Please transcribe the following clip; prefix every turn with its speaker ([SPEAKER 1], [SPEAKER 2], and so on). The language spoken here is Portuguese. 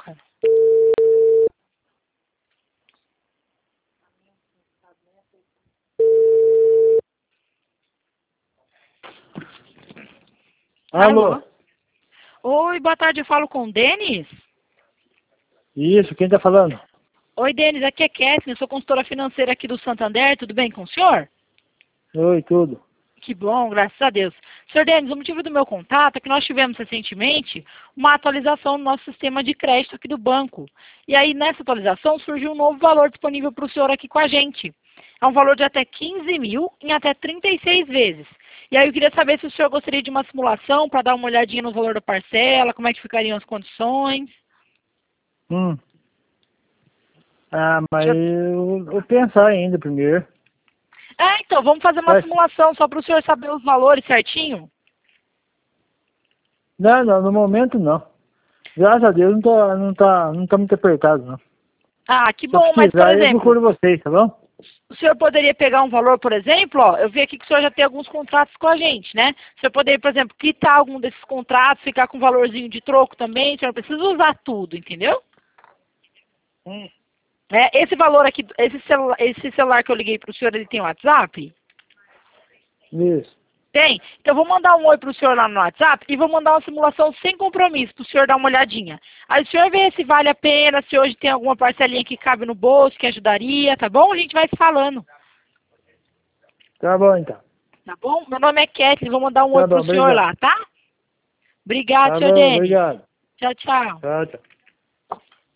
[SPEAKER 1] cara.
[SPEAKER 2] Alô?
[SPEAKER 1] Oi, boa tarde, eu falo com o Denis?
[SPEAKER 2] Isso, quem tá falando?
[SPEAKER 1] Oi, Denis, aqui é Kathleen, eu sou consultora financeira aqui do Santander, tudo bem com o senhor?
[SPEAKER 2] Oi, tudo.
[SPEAKER 1] Que bom, graças a Deus. Senhor Denis, o motivo do meu contato é que nós tivemos recentemente uma atualização no nosso sistema de crédito aqui do banco. E aí, nessa atualização, surgiu um novo valor disponível para o senhor aqui com a gente. É um valor de até 15 mil em até 36 vezes. E aí eu queria saber se o senhor gostaria de uma simulação para dar uma olhadinha no valor da parcela, como é que ficariam as condições.
[SPEAKER 2] Mas eu vou pensar ainda primeiro.
[SPEAKER 1] Então, vamos fazer uma simulação só para o senhor saber os valores certinho?
[SPEAKER 2] Não, no momento não. Graças a Deus não tá muito apertado, não.
[SPEAKER 1] Ah, que
[SPEAKER 2] Se eu
[SPEAKER 1] bom, mas por
[SPEAKER 2] precisar, eu
[SPEAKER 1] exemplo,
[SPEAKER 2] procuro vocês, tá bom?
[SPEAKER 1] o senhor poderia pegar um valor, por exemplo, ó, eu vi aqui que o senhor já tem alguns contratos com a gente, né? O senhor poderia, por exemplo, quitar algum desses contratos, ficar com um valorzinho de troco também, o senhor não precisa usar tudo, entendeu? Esse valor aqui, esse celular que eu liguei para o senhor, ele tem WhatsApp?
[SPEAKER 2] Isso.
[SPEAKER 1] Tem? Então eu vou mandar um oi para o senhor lá no WhatsApp e vou mandar uma simulação sem compromisso para o senhor dar uma olhadinha. Aí o senhor vê se vale a pena, se hoje tem alguma parcelinha que cabe no bolso, que ajudaria, tá bom? A gente vai se falando.
[SPEAKER 2] Tá bom, então.
[SPEAKER 1] Tá bom? Meu nome é Kathleen, vou mandar um oi
[SPEAKER 2] Tá bom,
[SPEAKER 1] pro senhor
[SPEAKER 2] obrigado.
[SPEAKER 1] lá, tá? Obrigado,
[SPEAKER 2] Tá
[SPEAKER 1] senhor
[SPEAKER 2] bom,
[SPEAKER 1] Denis.
[SPEAKER 2] obrigado.
[SPEAKER 1] Tchau, tchau.
[SPEAKER 2] Tchau, tchau.